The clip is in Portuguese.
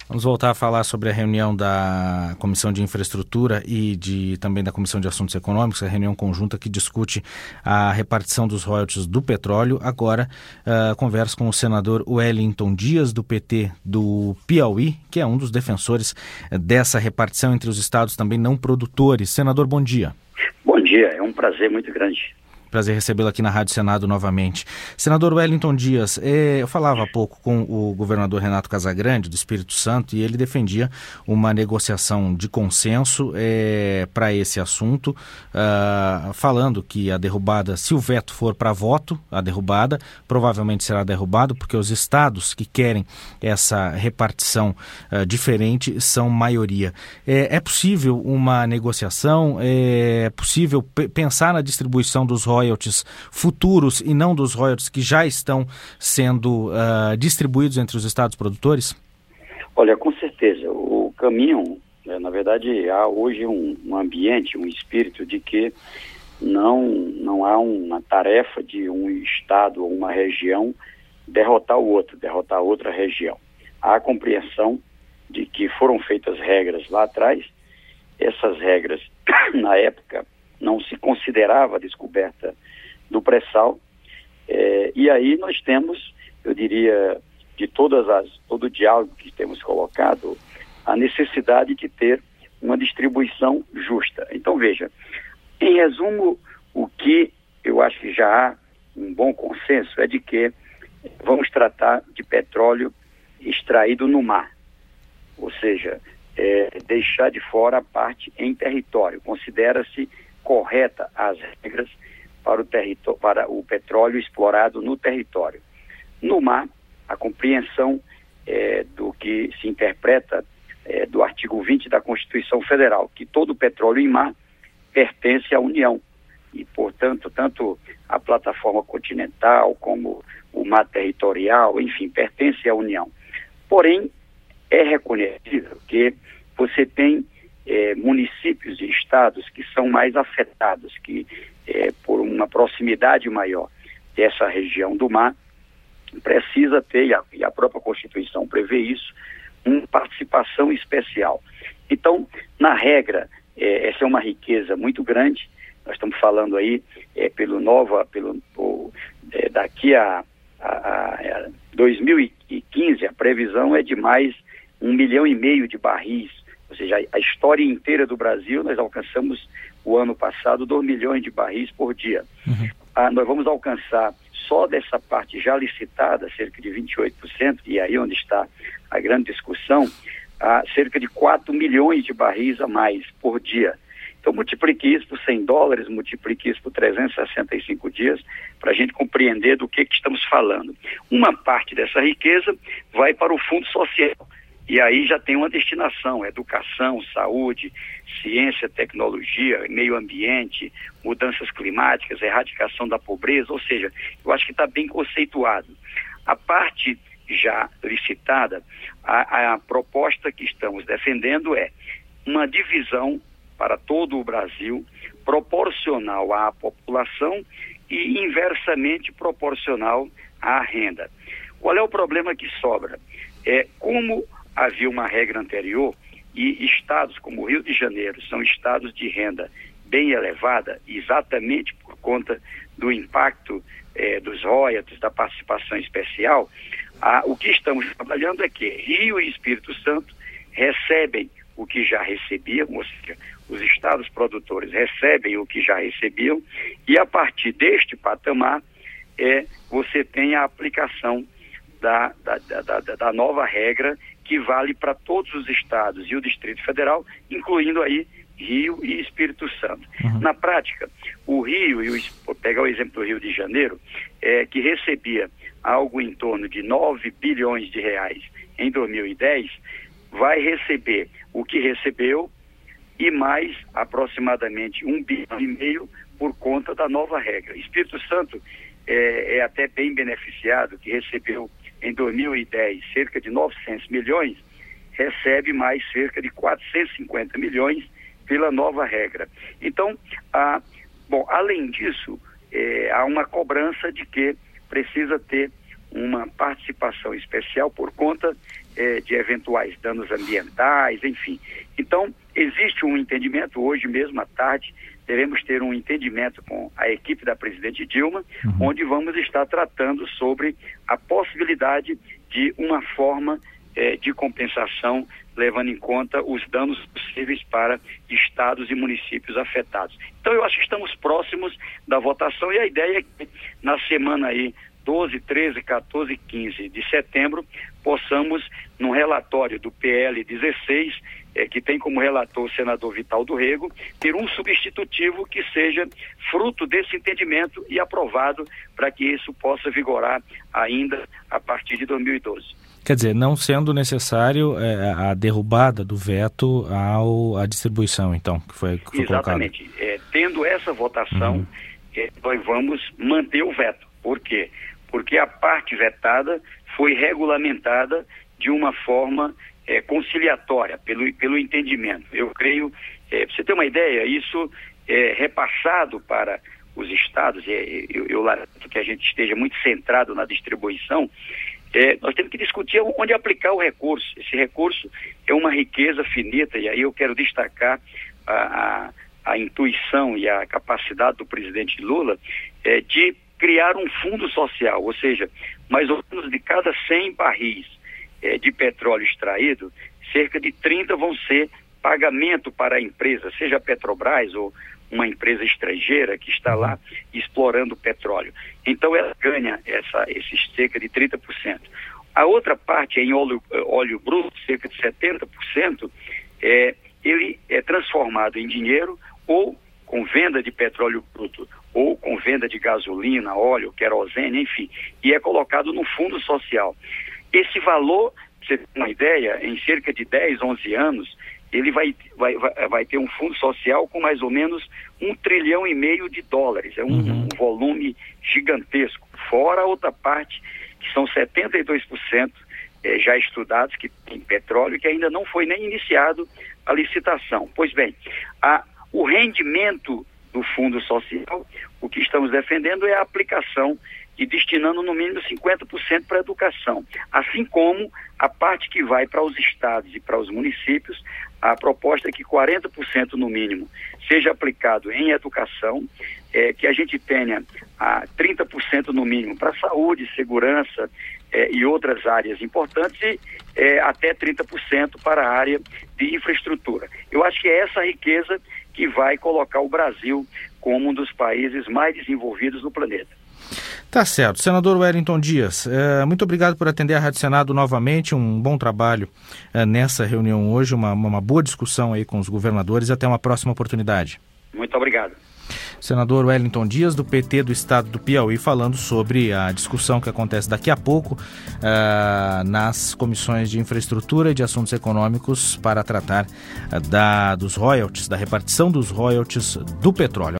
Vamos voltar a falar sobre a reunião da Comissão de Infraestrutura e também da Comissão de Assuntos Econômicos, a reunião conjunta que discute a repartição dos royalties do petróleo. Agora, converso com o senador Wellington Dias, do PT do Piauí, que é um dos defensores dessa repartição entre os estados também não produtores. Senador, bom dia. Bom dia, é um prazer muito grande. Prazer recebê-lo aqui na Rádio Senado novamente. Senador Wellington Dias, eu falava há pouco com o governador Renato Casagrande, do Espírito Santo, e ele defendia uma negociação de consenso para esse assunto, falando que a derrubada, se o veto for para voto, a derrubada provavelmente será derrubado, porque os estados que querem essa repartição diferente são maioria. É possível uma negociação? É possível pensar na distribuição dos royalties futuros e não dos royalties que já estão sendo distribuídos entre os estados produtores? Olha, com certeza. O caminho, na verdade, há hoje um ambiente, um espírito de que não há uma tarefa de um estado ou uma região derrotar outra região. Há a compreensão de que foram feitas regras lá atrás. Essas regras, na época, não se considerava a descoberta do pré-sal, e aí nós temos, eu diria, de todo o diálogo que temos colocado, a necessidade de ter uma distribuição justa. Então, veja, em resumo, o que eu acho que já há um bom consenso é de que vamos tratar de petróleo extraído no mar, ou seja, deixar de fora a parte em território. Considera-se correta as regras para o petróleo explorado no território. No mar, a compreensão do que se interpreta do artigo 20 da Constituição Federal, que todo petróleo em mar pertence à União e, portanto, tanto a plataforma continental como o mar territorial, enfim, pertence à União. Porém, é reconhecível que você tem municípios e estados que são mais afetados, que por uma proximidade maior dessa região do mar, precisa ter, e a própria Constituição prevê isso, uma participação especial. Então, na regra, essa é uma riqueza muito grande. Nós estamos falando aí, daqui a 2015, a previsão é de mais 1,5 milhão de barris. Ou seja, a história inteira do Brasil, nós alcançamos o ano passado 2 milhões de barris por dia. Uhum. Nós vamos alcançar, só dessa parte já licitada, cerca de 28%, e aí onde está a grande discussão, cerca de 4 milhões de barris a mais por dia. Então multiplique isso por $100, multiplique isso por 365 dias, para a gente compreender do que estamos falando. Uma parte dessa riqueza vai para o Fundo Social. E aí já tem uma destinação: educação, saúde, ciência, tecnologia, meio ambiente, mudanças climáticas, erradicação da pobreza, ou seja, eu acho que está bem conceituado. A parte já licitada, a proposta que estamos defendendo é uma divisão para todo o Brasil, proporcional à população e inversamente proporcional à renda. Qual é o problema que sobra? Como havia uma regra anterior e estados como o Rio de Janeiro são estados de renda bem elevada, exatamente por conta do impacto dos royalties, da participação especial, o que estamos trabalhando é que Rio e Espírito Santo recebem o que já recebiam, ou seja, os estados produtores recebem o que já recebiam, e a partir deste patamar você tem a aplicação da nova regra, que vale para todos os estados e o Distrito Federal, incluindo aí Rio e Espírito Santo. Uhum. Na prática, o Rio, vou pegar o exemplo do Rio de Janeiro, que recebia algo em torno de 9 bilhões de reais em 2010, vai receber o que recebeu e mais aproximadamente 1,5 bilhão por conta da nova regra. Espírito Santo é até bem beneficiado, que recebeu em 2010 cerca de 900 milhões, recebe mais cerca de 450 milhões pela nova regra. Então, além disso, há uma cobrança de que precisa ter uma participação especial por conta de eventuais danos ambientais, enfim. Então, existe um entendimento, hoje mesmo à tarde, devemos ter um entendimento com a equipe da presidente Dilma, onde vamos estar tratando sobre a possibilidade de uma forma de compensação, levando em conta os danos possíveis para estados e municípios afetados. Então, eu acho que estamos próximos da votação e a ideia é que na semana aí 12, 13, 14 e 15 de setembro, possamos, no relatório do PL 16, que tem como relator o senador Vital do Rego, ter um substitutivo que seja fruto desse entendimento e aprovado para que isso possa vigorar ainda a partir de 2012. Quer dizer, não sendo necessário a derrubada do veto à distribuição, então, que foi Exatamente. colocado. Tendo essa votação, nós vamos manter o veto. Por quê? Porque a parte vetada foi regulamentada de uma forma conciliatória, pelo entendimento. Eu creio, para você ter uma ideia, isso é repassado para os estados, eu lamento que a gente esteja muito centrado na distribuição. Nós temos que discutir onde aplicar o recurso. Esse recurso é uma riqueza finita, e aí eu quero destacar a intuição e a capacidade do presidente Lula de criar um fundo social, ou seja, mais ou menos de cada 100 barris de petróleo extraído, cerca de 30 vão ser pagamento para a empresa, seja a Petrobras ou uma empresa estrangeira que está lá explorando petróleo. Então ela ganha esses cerca de 30%. A outra parte é em óleo bruto, cerca de 70%, ele é transformado em dinheiro ou com venda de petróleo bruto, ou com venda de gasolina, óleo, querosene, enfim, e é colocado no fundo social. Esse valor, pra você ter uma ideia, em cerca de 10, 11 anos, ele vai ter um fundo social com mais ou menos $1,5 trilhão de dólares. É um volume gigantesco. Fora a outra parte, que são 72% já estudados, que tem petróleo, que ainda não foi nem iniciado a licitação. Pois bem, o rendimento do fundo social, o que estamos defendendo é a aplicação e destinando no mínimo 50% para a educação, assim como a parte que vai para os estados e para os municípios, a proposta é que 40% no mínimo seja aplicado em educação, que a gente tenha 30% no mínimo para saúde, segurança e outras áreas importantes e até 30% para a área de infraestrutura. Eu acho que é essa riqueza que vai colocar o Brasil como um dos países mais desenvolvidos do planeta. Tá certo. Senador Wellington Dias, muito obrigado por atender a Rádio Senado novamente, um bom trabalho nessa reunião hoje, uma boa discussão aí com os governadores e até uma próxima oportunidade. Muito obrigado. Senador Wellington Dias, do PT do Estado do Piauí, falando sobre a discussão que acontece daqui a pouco nas comissões de infraestrutura e de assuntos econômicos para tratar dos royalties, da repartição dos royalties do petróleo.